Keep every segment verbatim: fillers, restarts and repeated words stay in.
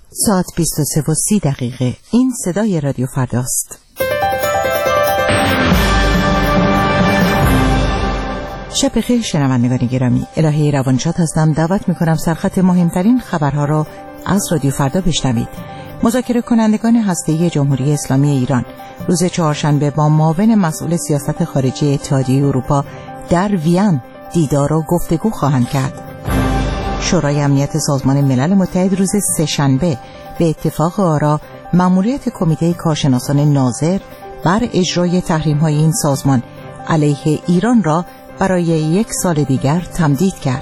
ساعت بیست و سه و سی دقیقه. این صدای رادیو فرداست. شب بخیر شنوندگان گرامی. الهی روانشاد هستم. دعوت میکنم سرخط مهمترین خبرها را از رادیو فردا بشنوید. مذاکره کنندگان هسته‌ای جمهوری اسلامی ایران روز چهارشنبه با معاون مسئول سیاست خارجی اتحادیه اروپا در وین دیدار و گفتگو خواهند کرد. شورای امنیت سازمان ملل متحد روز سه‌شنبه به اتفاق آرا مأموریت کمیته کارشناسان ناظر بر اجرای تحریم‌های این سازمان علیه ایران را برای یک سال دیگر تمدید کرد.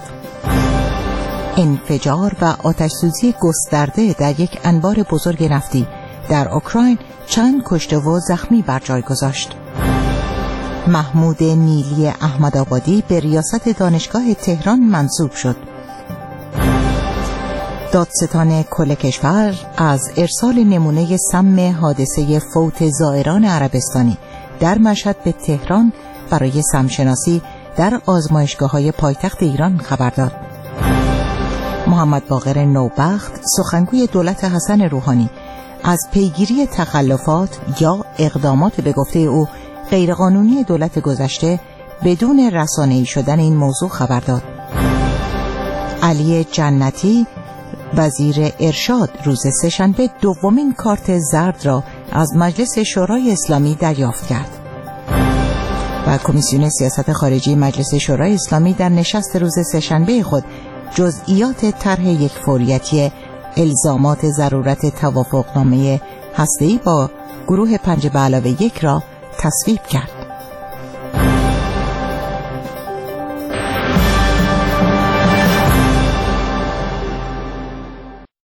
انفجار و آتش‌سوزی گسترده در یک انبار بزرگ نفتی در اوکراین چند کشته و زخمی بر جای گذاشت. محمود نیلی احمدآبادی به ریاست دانشگاه تهران منصوب شد. دادستان کل کشور از ارسال نمونه سم حادثه فوت زائران عربستانی در مشهد به تهران برای سمشناسی در آزمایشگاه‌های پایتخت ایران خبر داد. محمد باقر نوبخت سخنگوی دولت حسن روحانی از پیگیری تخلفات یا اقدامات به گفته او غیرقانونی دولت گذشته بدون رسانه‌ای شدن این موضوع خبر داد. علی جنتی وزیر ارشاد روز سه‌شنبه دومین کارت زرد را از مجلس شورای اسلامی دریافت کرد. و کمیسیون سیاست خارجی مجلس شورای اسلامی در نشست روز سه‌شنبه خود جزئیات طرح یک فوریتی الزامات ضرورت توافقنامه هسته‌ای با گروه پنج به علاوه یک را تصویب کرد.